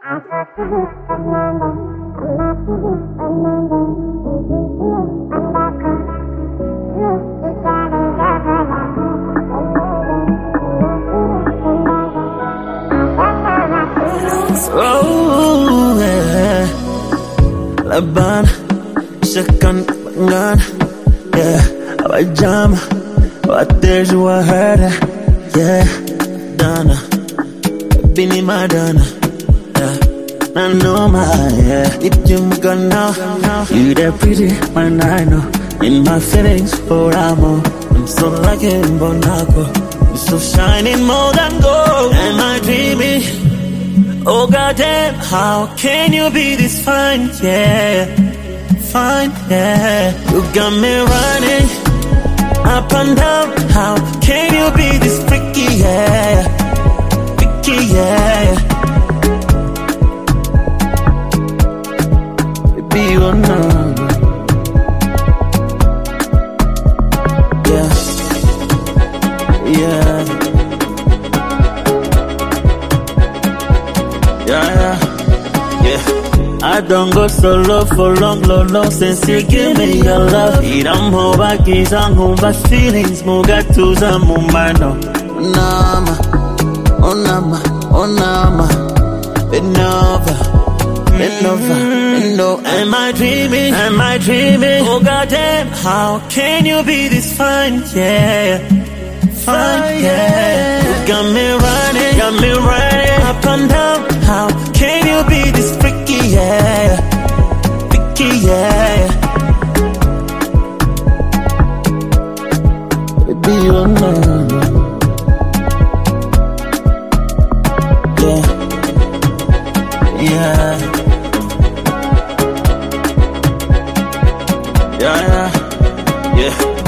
Oh, yeah. Laban, second gun, yeah. Pajama, what there's you I heard, yeah. Donna, Bini Madonna, yeah. I know my, yeah. If you gonna, you that pretty, man, I know. In my feelings for amor, I'm so lucky in Bonaco. You're so shining more than gold. Am I dreaming? Oh goddamn, how can you be this fine, yeah, fine, yeah. You got me running up and down. How can you be this freaky, yeah, freaky, yeah. Baby, you know, yeah, yeah. I don't go solo for long since you give me your love. Iram hoba kizang humba feelings muga tuza mumbano. Nama, oh nama, oh nama. Benova, Benova, Benova. Am I dreaming? Am I dreaming? Oh goddamn, how can you be this fine? Yeah, fine, yeah. You got me running up and down. How can you be this freaky, yeah, freaky, yeah. Baby, you know, yeah, yeah, yeah, yeah.